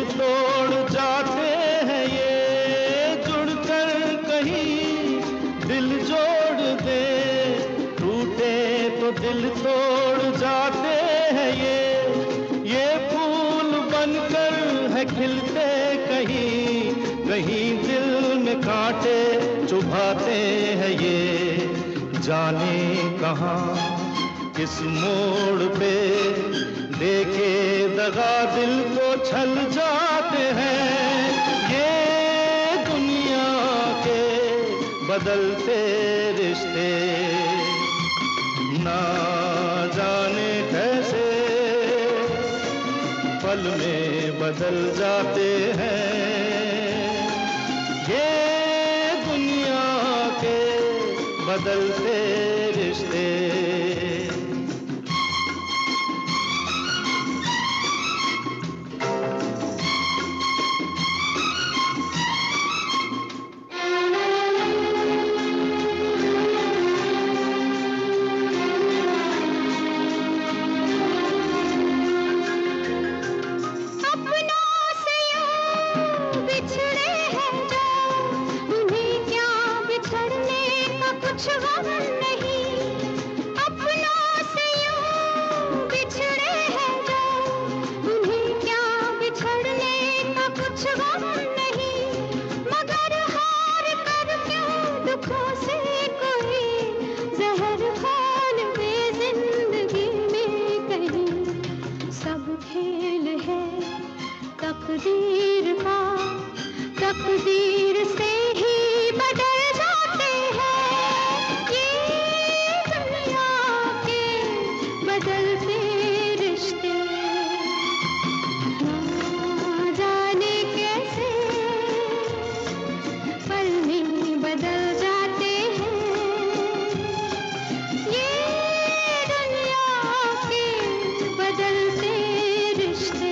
तोड़ जाते हैं ये, जुड़कर कहीं दिल जोड़ दे, टूटे तो दिल तोड़ जाते हैं ये फूल बनकर है खिलते कहीं, कहीं दिल में कांटे चुभाते हैं ये। जाने कहाँ किस मोड़ पे देखे दगा दिल को छल जाते हैं ये दुनिया के बदलते रिश्ते। ना जाने कैसे पल में बदल जाते हैं ये दुनिया के बदलते रिश्ते। तकदीर का, तकदीर से ही बदल जाते हैं ये दुनिया के बदलते रिश्ते। ना जाने कैसे पल में बदल जाते हैं ये दुनिया के बदलते रिश्ते।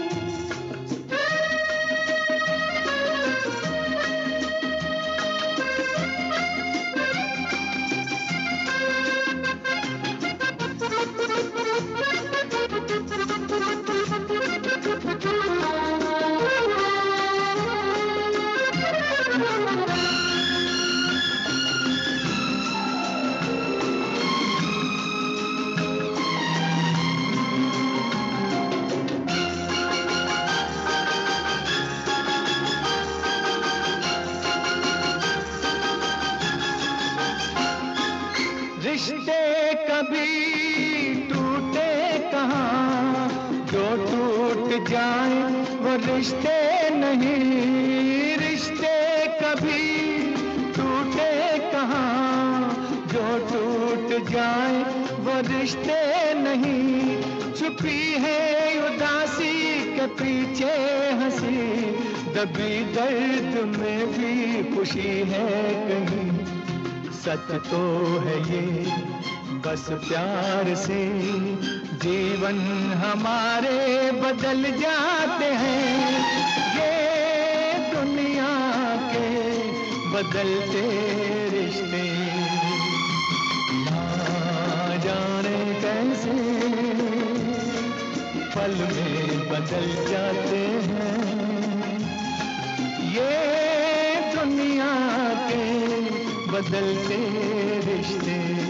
रिश्ते कभी टूटे कहाँ, जो टूट जाए वो रिश्ते नहीं। रिश्ते कभी टूटे कहाँ, जो टूट जाए वो रिश्ते नहीं। छुपी है उदासी के पीछे हंसी, दबी दर्द में भी खुशी है कहीं। सच तो है ये बस प्यार से जीवन हमारे बदल जाते हैं ये दुनिया के बदलते रिश्ते। ना जाने कैसे पल में बदल जाते हैं ये दुनिया के बदलते रिश्ते।